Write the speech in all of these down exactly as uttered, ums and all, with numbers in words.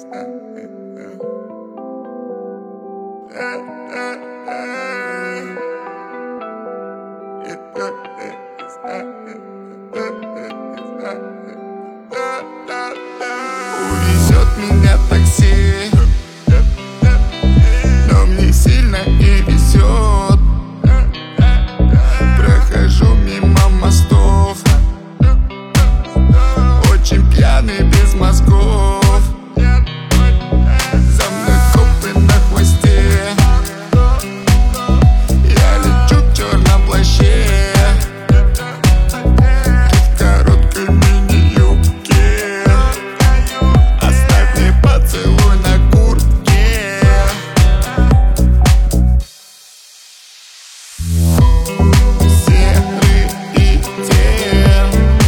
Увезет меня такси, но мне сильно не везет. Прохожу мимо мостов, очень пьяный, без мозгов. За мной копы на хвосте, я лечу в черном плаще, в короткой мини-юбке. Оставь мне поцелуй на куртке. Серый Питер,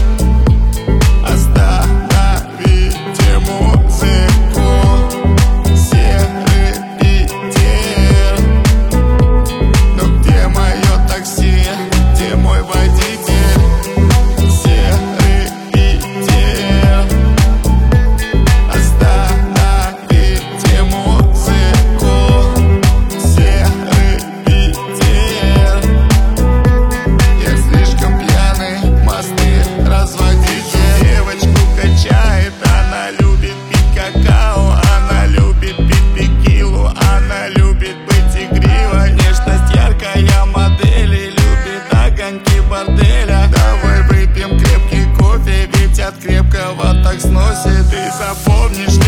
остановите музыку. Серый Питер, но где мое такси? Где мой водитель? Серый Питер, остановите музыку. Серый Питер, я слишком пьяный, мосты разводите. Девочку качает, она любит пить какао, она любит пить текилу, она любит быть игривой. Нежность яркая модели, любит огоньки борделя. Давай выпьем крепкий кофе, ведь от крепкого так сносит. Ты запомнишь,